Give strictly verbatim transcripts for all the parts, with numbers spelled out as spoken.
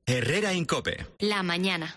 Herrera Incope. La mañana.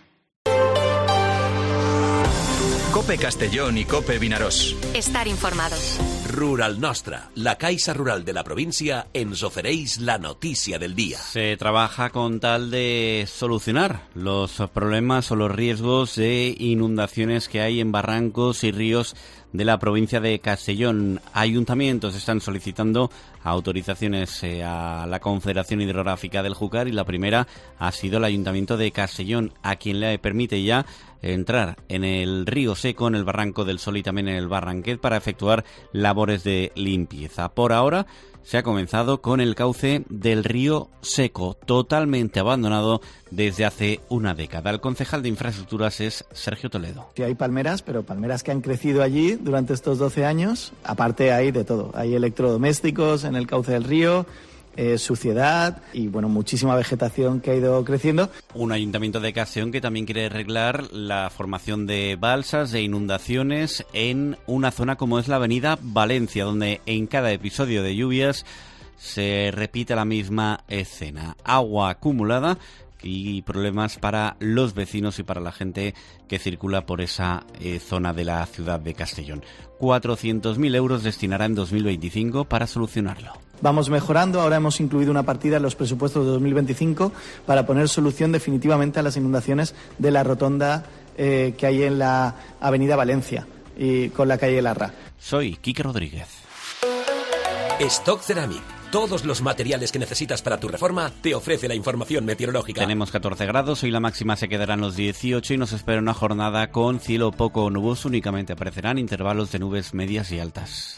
Cope Castellón y Cope Vinaròs. Estar informados. Rural Nostra, la Caixa Rural de la provincia, ens ofereix la noticia del día. Se trabaja con tal de solucionar los problemas o los riesgos de inundaciones que hay en barrancos y ríos de la provincia de Castellón. Ayuntamientos están solicitando autorizaciones eh, a la Confederación Hidrográfica del Júcar y la primera ha sido el Ayuntamiento de Castellón, a quien le permite ya entrar en el río Seco, en el Barranco del Sol y también en el Barranquet para efectuar labores de limpieza. Por ahora se ha comenzado con el cauce del río Seco, totalmente abandonado desde hace una década. El concejal de Infraestructuras es Sergio Toledo. Sí, hay palmeras, pero palmeras que han crecido allí durante estos doce años. Aparte hay de todo. Hay electrodomésticos en el cauce del río, Eh, suciedad y bueno, muchísima vegetación que ha ido creciendo. Un ayuntamiento de Castellón que también quiere arreglar la formación de balsas, de inundaciones en una zona como es la avenida Valencia, donde en cada episodio de lluvias se repite la misma escena. Agua acumulada y problemas para los vecinos y para la gente que circula por esa eh, zona de la ciudad de Castellón. cuatrocientos mil euros destinará en dos mil veinticinco para solucionarlo. Vamos mejorando, ahora hemos incluido una partida en los presupuestos de dos mil veinticinco para poner solución definitivamente a las inundaciones de la rotonda eh, que hay en la avenida Valencia y con la calle Larra. Soy Quique Rodríguez. Stock Ceramic. Todos los materiales que necesitas para tu reforma te ofrece la información meteorológica. Tenemos catorce grados, hoy la máxima se quedará en los dieciocho y nos espera una jornada con cielo poco nuboso. Únicamente aparecerán intervalos de nubes medias y altas.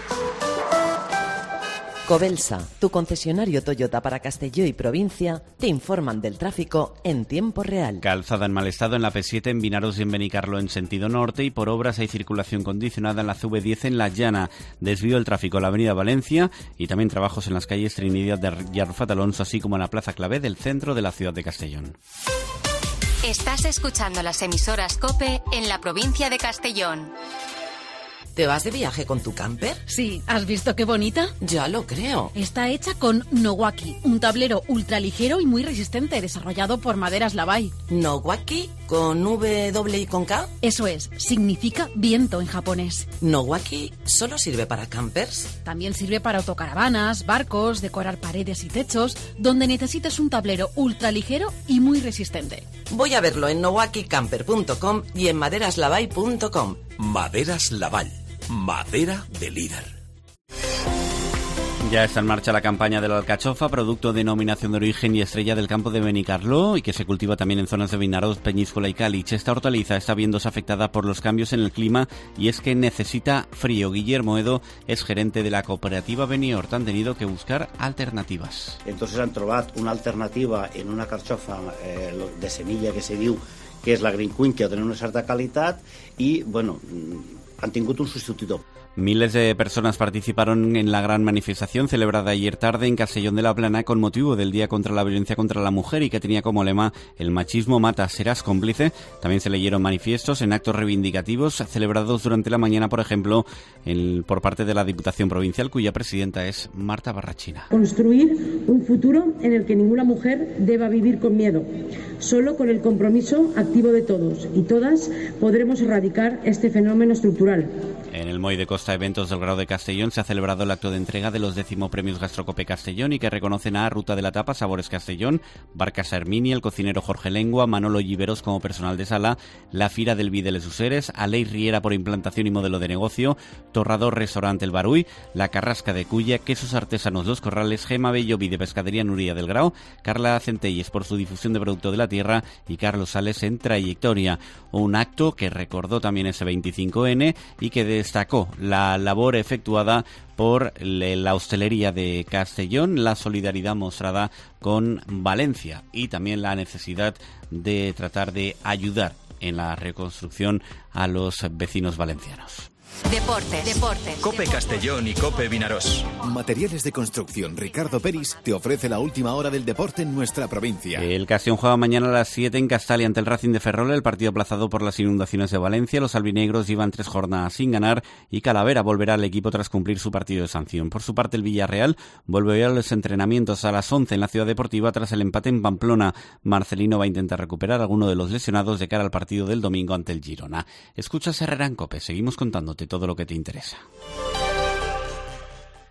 Cobelsa, tu concesionario Toyota para Castelló y provincia, te informan del tráfico en tiempo real. Calzada en mal estado en la P siete en Vinaròs y en Benicarló en sentido norte y por obras hay circulación condicionada en la C V diez en La Llana. Desvío el tráfico a la avenida Valencia y también trabajos en las calles Trinidad y Arrufat Alonso, así como en la Plaza Clavé del centro de la ciudad de Castellón. Estás escuchando las emisoras COPE en la provincia de Castellón. ¿Te vas de viaje con tu camper? Sí, ¿has visto qué bonita? Ya lo creo. Está hecha con Nowaki, un tablero ultraligero y muy resistente desarrollado por Maderas Lavai. ¿Nowaki? ¿Con W y con K? Eso es, significa viento en japonés. ¿Nowaki solo sirve para campers? También sirve para autocaravanas, barcos, decorar paredes y techos, donde necesites un tablero ultraligero y muy resistente. Voy a verlo en nowaki camper punto com y en maderas lavai punto com. Maderas Laval. Madera de líder. Ya está en marcha la campaña de la alcachofa, producto de denominación de origen y estrella del campo de Benicarló y que se cultiva también en zonas de Vinaròs, Peñíscola y Cálich. Esta hortaliza está viéndose afectada por los cambios en el clima y es que necesita frío. Guillermo Edo es gerente de la cooperativa Beniort. Han tenido que buscar alternativas. Entonces han trobat una alternativa en una carxofa eh, de semilla que se diu que és la Green Queen, que té una certa qualitat i, bueno, han tingut un substitutor. Miles de personas participaron en la gran manifestación celebrada ayer tarde en Castellón de la Plana con motivo del Día contra la Violencia contra la Mujer y que tenía como lema "El machismo mata, serás cómplice". También se leyeron manifiestos en actos reivindicativos celebrados durante la mañana, por ejemplo, en, por parte de la Diputación Provincial, cuya presidenta es Marta Barrachina. Construir un futuro en el que ninguna mujer deba vivir con miedo. Solo con el compromiso activo de todos y todas podremos erradicar este fenómeno estructural. En el Moy de Costa Eventos del Grau de Castellón se ha celebrado el acto de entrega de los décimo premios Gastrocope Castellón y que reconocen a Ruta de la Tapa, Sabores Castellón, Barcas Herminia, el cocinero Jorge Lengua, Manolo Lliveros como personal de sala, la Fira del Vi de les Useres, Aleix Riera por implantación y modelo de negocio, Torrador Restaurante El Baruy, La Carrasca de Culla, Quesos Artesanos Los Corrales, Gema Bello Vi de Pescadería Nuria del Grau, Carla Centelles por su difusión de producto de la tierra y Carlos Sales en Trayectoria. Un acto que recordó también ese veinticinco ene y que destacó la labor efectuada por la hostelería de Castellón, la solidaridad mostrada con Valencia y también la necesidad de tratar de ayudar en la reconstrucción a los vecinos valencianos. Deportes, deportes. COPE Castellón y COPE Vinaroz. Materiales de construcción Ricardo Peris te ofrece la última hora del deporte en nuestra provincia. El Castellón juega mañana a las siete en Castalia ante el Racing de Ferrol, el partido aplazado por las inundaciones de Valencia. Los albinegros llevan tres jornadas sin ganar y Calavera volverá al equipo tras cumplir su partido de sanción. Por su parte, el Villarreal vuelve hoy a los entrenamientos a las once en la Ciudad Deportiva tras el empate en Pamplona. Marcelino va a intentar recuperar a alguno de los lesionados de cara al partido del domingo ante el Girona. Escuchas Herrera en COPE, seguimos contándote todo lo que te interesa.